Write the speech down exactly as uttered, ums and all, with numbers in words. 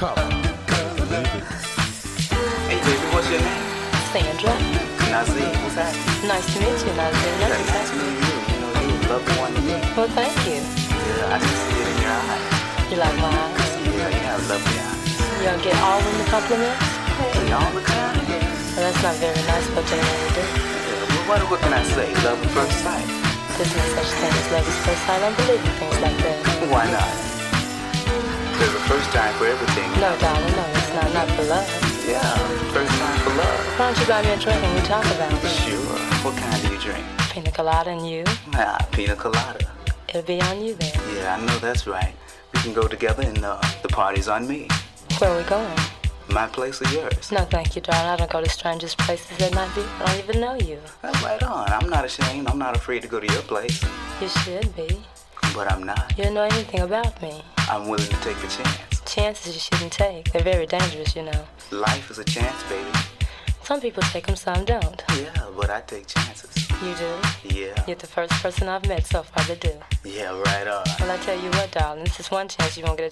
Come, live it. Hey baby, what's your name? Sandra. Nazir, what's happening? Nice to meet you, Nazir. Yeah, nice to meet you. You know, you love the one to me. Well, thank you. Yeah, I can see it in your eyes. You like my eyes? Yeah, you have lovely eyes. You don't get all of the compliments? Hey, all the time? Well, that's not very nice, but you know what to do. Yeah, well, what, what can I say? Love at first sight. There's no such thing as love at first sight. I don't believe in things like that. Why not? There's a first time for everything. No, darling, no, it's not. Not for love. Yeah, first time for love. Why don't you buy me a drink and we talk about it? Sure. What kind do you drink? Pina colada and you? Ah, pina colada. It'll be on you then. Yeah, I know that's right. We can go together and uh, the party's on me. Where are we going? My place or yours? No, thank you, darling. I don't go to strangers' places at night. I don't even know you. Well, right on. I'm not ashamed. I'm not afraid to go to your place. You should be. But I'm not. You don't know anything about me. I'm willing to take a chance. Chances you shouldn't take. They're very dangerous, you know. Life is a chance, baby. Some people take them, some don't. Yeah, but I take chances. You do? Yeah. You're the first person I've met so far that do. Yeah, right on. Well, I tell you what, darling, this is one chance you won't get a